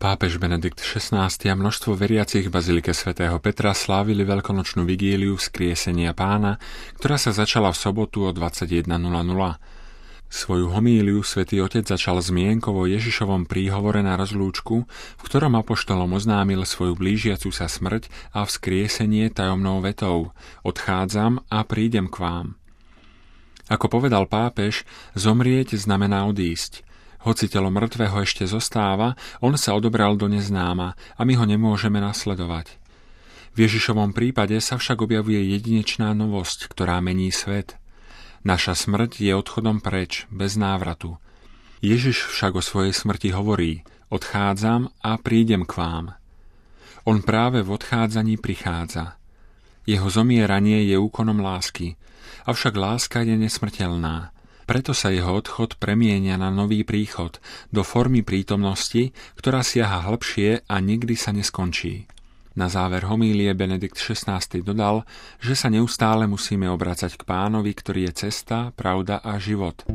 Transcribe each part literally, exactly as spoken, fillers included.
Pápež Benedikt šestnásty a množstvo veriacich v bazilike svätého Petra slávili veľkonočnú vigíliu Vzkriesenia Pána, ktorá sa začala v sobotu o dvadsaťjeden nula nula. Svoju homíliu svätý Otec začal zmienkou o Ježišovom príhovore na rozlúčku, v ktorom apoštolom oznámil svoju blížiacu sa smrť a vzkriesenie tajomnou vetou: Odchádzam a prídem k vám. Ako povedal pápež, zomrieť znamená odísť. Hoci telo mŕtvého ešte zostáva, on sa odobral do neznáma a my ho nemôžeme nasledovať. V Ježišovom prípade sa však objavuje jedinečná novosť, ktorá mení svet. Naša smrť je odchodom preč, bez návratu. Ježiš však o svojej smrti hovorí: Odchádzam a prídem k vám. On práve v odchádzaní prichádza. Jeho zomieranie je úkonom lásky, avšak láska je nesmrteľná. Preto sa jeho odchod premieňa na nový príchod, do formy prítomnosti, ktorá siaha hlbšie a nikdy sa neskončí. Na záver homílie Benedikt šestnásty dodal, že sa neustále musíme obracať k Pánovi, ktorý je cesta, pravda a život.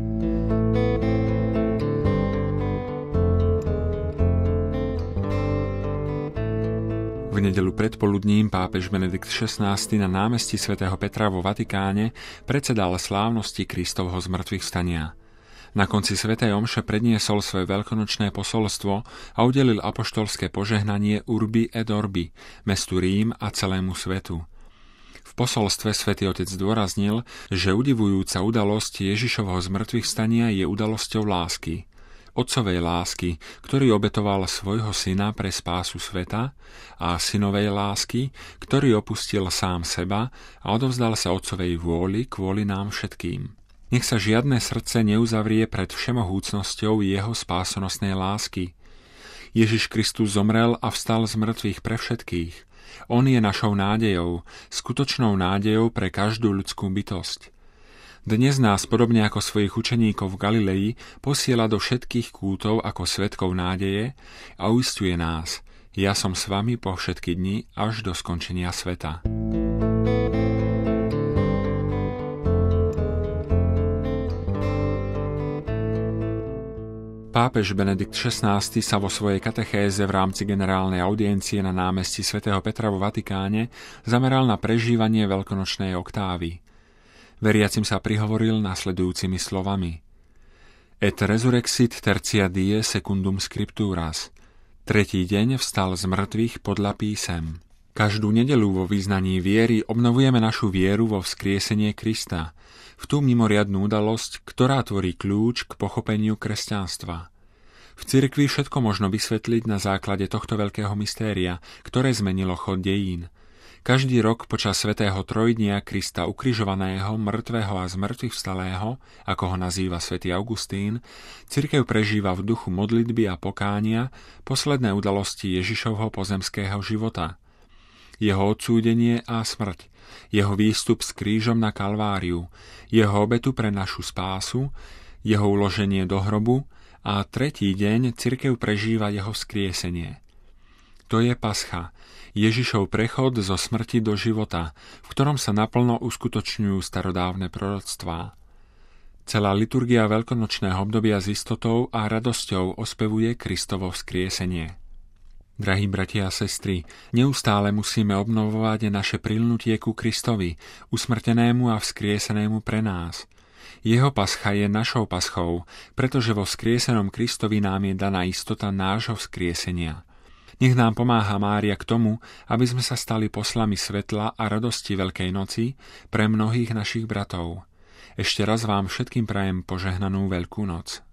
V nedeľu predpoludním pápež Benedikt šestnásty na námestí svätého Petra vo Vatikáne predsedal slávnosti Kristovho zmŕtvychvstania. Na konci svätej omše predniesol svoje veľkonočné posolstvo a udelil apoštolské požehnanie Urbi et Orbi, mestu Rím a celému svetu. V posolstve svätý Otec zdôraznil, že udivujúca udalosť Ježišovho zmŕtvychvstania je udalosťou lásky. Otcovej lásky, ktorý obetoval svojho syna pre spásu sveta, a synovej lásky, ktorý opustil sám seba a odovzdal sa otcovej vôli kvôli nám všetkým. Nech sa žiadne srdce neuzavrie pred všemohúcnosťou jeho spásonosnej lásky. Ježiš Kristus zomrel a vstal z mŕtvych pre všetkých. On je našou nádejou, skutočnou nádejou pre každú ľudskú bytosť. Dnes nás, podobne ako svojich učeníkov v Galilei, posiela do všetkých kútov ako svedkov nádeje a uisťuje nás: Ja som s vami po všetky dni až do skončenia sveta. Pápež Benedikt šestnásty sa vo svojej katechéze v rámci generálnej audiencie na námestí svätého Petra vo Vatikáne zameral na prežívanie veľkonočnej oktávy. Veriacim sa prihovoril nasledujúcimi slovami: Et resurrexit tertia die secundum scripturas. Tretí deň vstal z mŕtvych podľa písem. Každú nedeľu vo vyznaní viery obnovujeme našu vieru vo vzkriesenie Krista, v tú mimoriadnu udalosť, ktorá tvorí kľúč k pochopeniu kresťanstva. V cirkvi všetko možno vysvetliť na základe tohto veľkého mystéria, ktoré zmenilo chod dejín. Každý rok počas svätého trojdnia Krista ukrižovaného, mŕtvého a zmŕtvych vstalého, ako ho nazýva svätý Augustín, cirkev prežíva v duchu modlitby a pokánia posledné udalosti Ježišovho pozemského života. Jeho odsúdenie a smrť, jeho výstup s krížom na Kalváriu, jeho obetu pre našu spásu, jeho uloženie do hrobu a tretí deň cirkev prežíva jeho vzkriesenie. To je pascha, Ježišov prechod zo smrti do života, v ktorom sa naplno uskutočňujú starodávne proroctvá. Celá liturgia veľkonočného obdobia s istotou a radosťou ospevuje Kristovo vzkriesenie. Drahí bratia a sestry, neustále musíme obnovovať naše prilnutie ku Kristovi, usmrtenému a vzkriesenému pre nás. Jeho pascha je našou paschou, pretože vo vzkriesenom Kristovi nám je daná istota nášho vzkriesenia. Nech nám pomáha Mária k tomu, aby sme sa stali poslami svetla a radosti Veľkej noci pre mnohých našich bratov. Ešte raz vám všetkým prajem požehnanú Veľkú noc.